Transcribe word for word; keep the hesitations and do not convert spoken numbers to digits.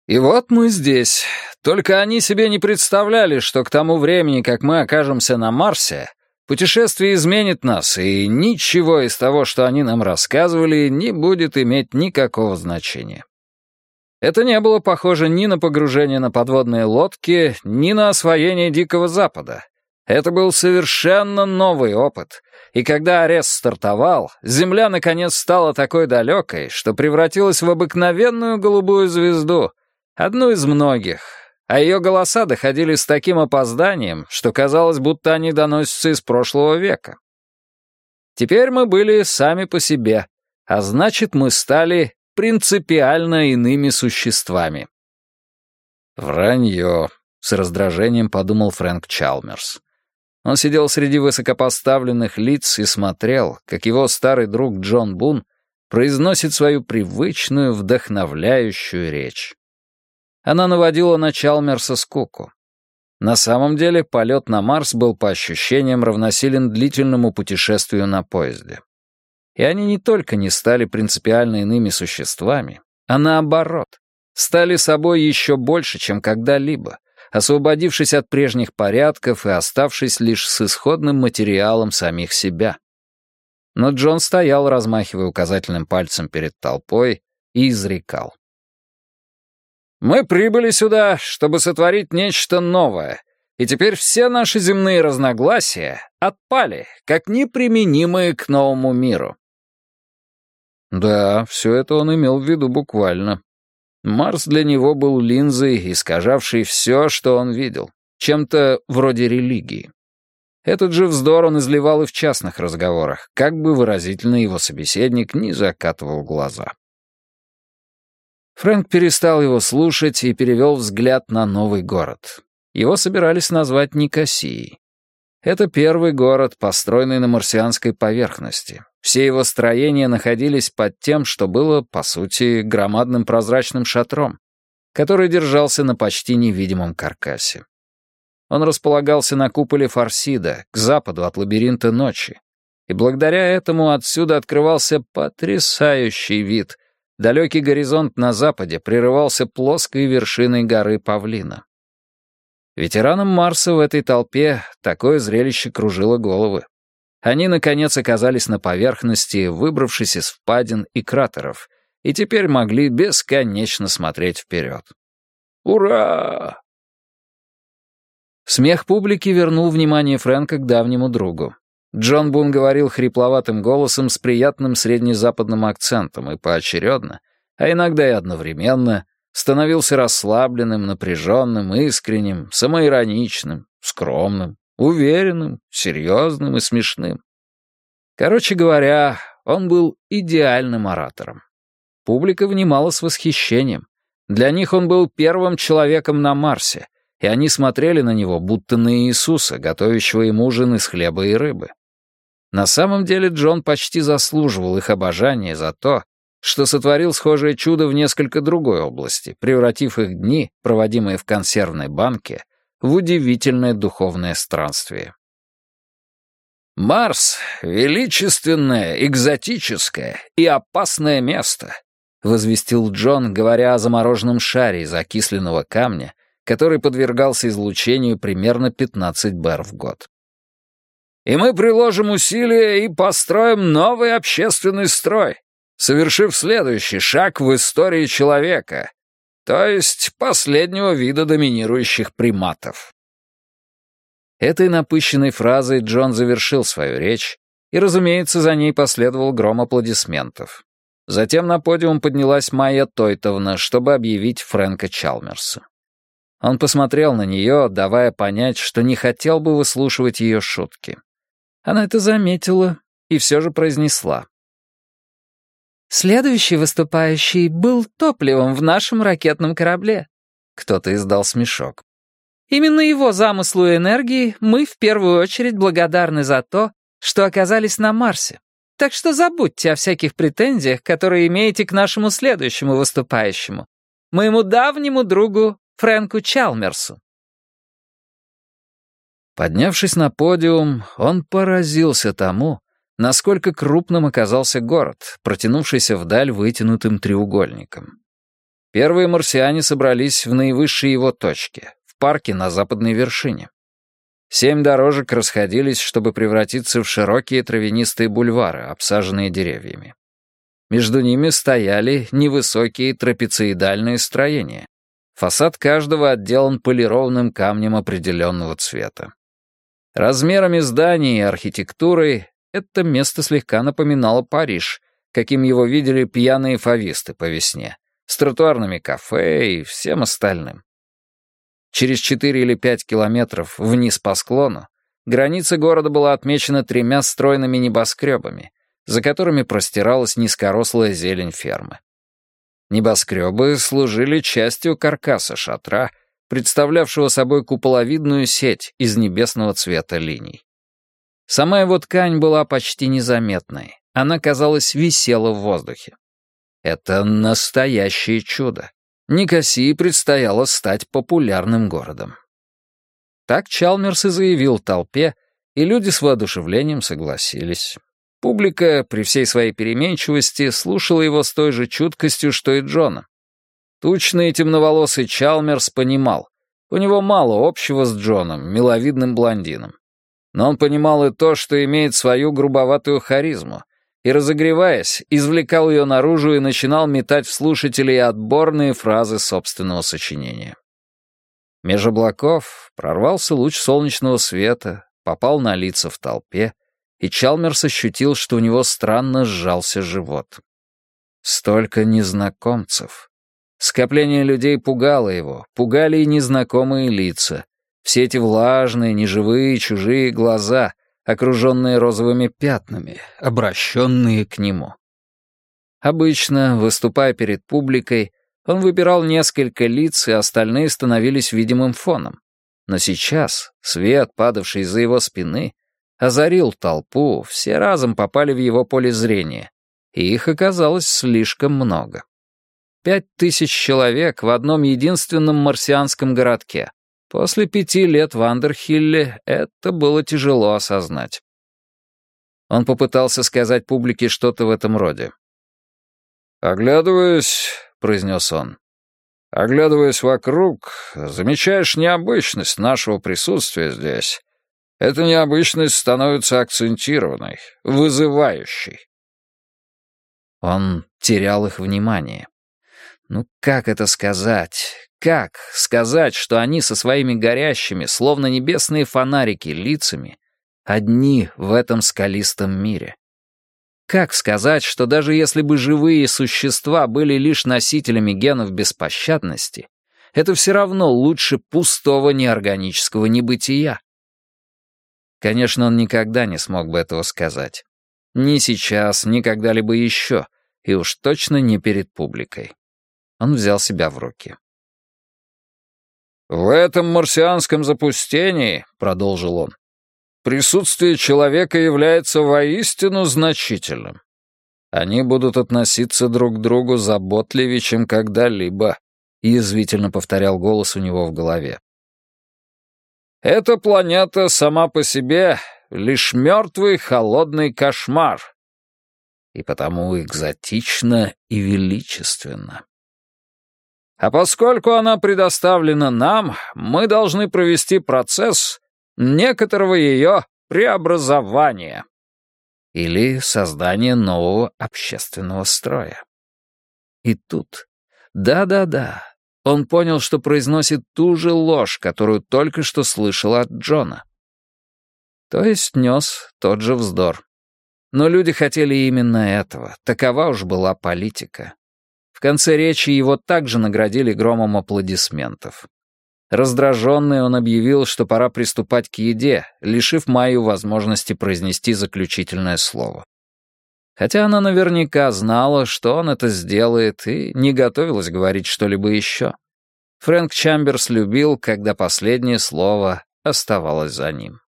И вот мы здесь. Только они себе не представляли, что к тому времени, как мы окажемся на Марсе, путешествие изменит нас, и ничего из того, что они нам рассказывали, не будет иметь никакого значения. Это не было похоже ни на погружение на подводные лодки, ни на освоение Дикого Запада. Это был совершенно новый опыт, и когда арест стартовал, Земля наконец стала такой далекой, что превратилась в обыкновенную голубую звезду, одну из многих, а ее голоса доходили с таким опозданием, что казалось, будто они доносятся из прошлого века. Теперь мы были сами по себе, а значит, мы стали принципиально иными существами. «Вранье», — с раздражением подумал Фрэнк Чалмерс. Он сидел среди высокопоставленных лиц и смотрел, как его старый друг Джон Бун произносит свою привычную, вдохновляющую речь. Она наводила на Чалмерса скуку. На самом деле полет на Марс был по ощущениям равносилен длительному путешествию на поезде. И они не только не стали принципиально иными существами, а наоборот, стали собой еще больше, чем когда-либо, освободившись от прежних порядков и оставшись лишь с исходным материалом самих себя. Но Джон стоял, размахивая указательным пальцем перед толпой, и изрекал. «Мы прибыли сюда, чтобы сотворить нечто новое, и теперь все наши земные разногласия отпали, как неприменимые к новому миру». Да, все это он имел в виду буквально. Марс для него был линзой, искажавшей все, что он видел, чем-то вроде религии. Этот же вздор он изливал и в частных разговорах, как бы выразительно его собеседник не закатывал глаза. Фрэнк перестал его слушать и перевел взгляд на новый город. Его собирались назвать Никосией. Это первый город, построенный на марсианской поверхности. Все его строения находились под тем, что было, по сути, громадным прозрачным шатром, который держался на почти невидимом каркасе. Он располагался на куполе Фарсида, к западу от лабиринта ночи, и благодаря этому отсюда открывался потрясающий вид. Далекий горизонт на западе прерывался плоской вершиной горы Павлина. Ветеранам Марса в этой толпе такое зрелище кружило головы. Они, наконец, оказались на поверхности, выбравшись из впадин и кратеров, и теперь могли бесконечно смотреть вперед. «Ура!» Смех публики вернул внимание Фрэнка к давнему другу. Джон Бун говорил хрипловатым голосом с приятным среднезападным акцентом и поочередно, а иногда и одновременно, становился расслабленным, напряженным, искренним, самоироничным, скромным, уверенным, серьезным и смешным. Короче говоря, он был идеальным оратором. Публика внимала с восхищением. Для них он был первым человеком на Марсе, и они смотрели на него, будто на Иисуса, готовящего им ужин из хлеба и рыбы. На самом деле Джон почти заслуживал их обожания за то, что сотворил схожее чудо в несколько другой области, превратив их дни, проводимые в консервной банке, в удивительное духовное странствие. «Марс — величественное, экзотическое и опасное место», — возвестил Джон, говоря о замороженном шаре из окисленного камня, который подвергался излучению примерно пятнадцать бар в год. «И мы приложим усилия и построим новый общественный строй, совершив следующий шаг в истории человека, то есть последнего вида доминирующих приматов». Этой напыщенной фразой Джон завершил свою речь, и, разумеется, за ней последовал гром аплодисментов. Затем на подиум поднялась Майя Тойтовна, чтобы объявить Фрэнка Чалмерса. Он посмотрел на нее, давая понять, что не хотел бы выслушивать ее шутки. Она это заметила и все же произнесла. «Следующий выступающий был топливом в нашем ракетном корабле». Кто-то издал смешок. «Именно его замыслу и энергии мы в первую очередь благодарны за то, что оказались на Марсе. Так что забудьте о всяких претензиях, которые имеете к нашему следующему выступающему, моему давнему другу Фрэнку Чалмерсу». Поднявшись на подиум, он поразился тому, насколько крупным оказался город, протянувшийся вдаль вытянутым треугольником. Первые марсиане собрались в наивысшей его точке, в парке на западной вершине. Семь дорожек расходились, чтобы превратиться в широкие травянистые бульвары, обсаженные деревьями. Между ними стояли невысокие трапециидальные строения. Фасад каждого отделан полированным камнем определенного цвета. Размерами зданий и архитектурой это место слегка напоминало Париж, каким его видели пьяные фависты по весне, с тротуарными кафе и всем остальным. Через четыре или пять километров вниз по склону граница города была отмечена тремя стройными небоскребами, за которыми простиралась низкорослая зелень фермы. Небоскребы служили частью каркаса шатра, представлявшего собой куполовидную сеть из небесного цвета линий. Сама его ткань была почти незаметной, она, казалось, висела в воздухе. Это настоящее чудо. Никосии предстояло стать популярным городом. Так Чалмерс и заявил толпе, и люди с воодушевлением согласились. Публика, при всей своей переменчивости, слушала его с той же чуткостью, что и Джона. Тучный и темноволосый Чалмерс понимал, у него мало общего с Джоном, миловидным блондином. Но он понимал и то, что имеет свою грубоватую харизму, и, разогреваясь, извлекал ее наружу и начинал метать в слушателей отборные фразы собственного сочинения. Меж облаков прорвался луч солнечного света, попал на лица в толпе, и Чалмерс ощутил, что у него странно сжался живот. Столько незнакомцев. Скопление людей пугало его, пугали и незнакомые лица. Все эти влажные, неживые, чужие глаза, окруженные розовыми пятнами, обращенные к нему. Обычно, выступая перед публикой, он выбирал несколько лиц, и остальные становились видимым фоном. Но сейчас свет, падавший из-за его спины, озарил толпу, все разом попали в его поле зрения, и их оказалось слишком много. Пять тысяч человек в одном единственном марсианском городке. После пяти лет в Андерхилле это было тяжело осознать. Он попытался сказать публике что-то в этом роде. «Оглядываясь», — произнес он, — «оглядываясь вокруг, замечаешь необычность нашего присутствия здесь. Эта необычность становится акцентированной, вызывающей». Он терял их внимание. Ну как это сказать? Как сказать, что они со своими горящими, словно небесные фонарики, лицами, одни в этом скалистом мире? Как сказать, что даже если бы живые существа были лишь носителями генов беспощадности, это все равно лучше пустого неорганического небытия? Конечно, он никогда не смог бы этого сказать. Ни сейчас, ни когда-либо еще, и уж точно не перед публикой. Он взял себя в руки. «В этом марсианском запустении, — продолжил он, — присутствие человека является воистину значительным. Они будут относиться друг к другу заботливее, чем когда-либо», — язвительно повторял голос у него в голове. «Эта планета сама по себе — лишь мертвый холодный кошмар, и потому экзотична и величественна. А поскольку она предоставлена нам, мы должны провести процесс некоторого ее преобразования или создания нового общественного строя». И тут, да-да-да, он понял, что произносит ту же ложь, которую только что слышал от Джона. То есть нес тот же вздор. Но люди хотели именно этого, такова уж была политика. В конце речи его также наградили громом аплодисментов. Раздраженный, он объявил, что пора приступать к еде, лишив Майю возможности произнести заключительное слово. Хотя она наверняка знала, что он это сделает, и не готовилась говорить что-либо еще. Фрэнк Чамберс любил, когда последнее слово оставалось за ним.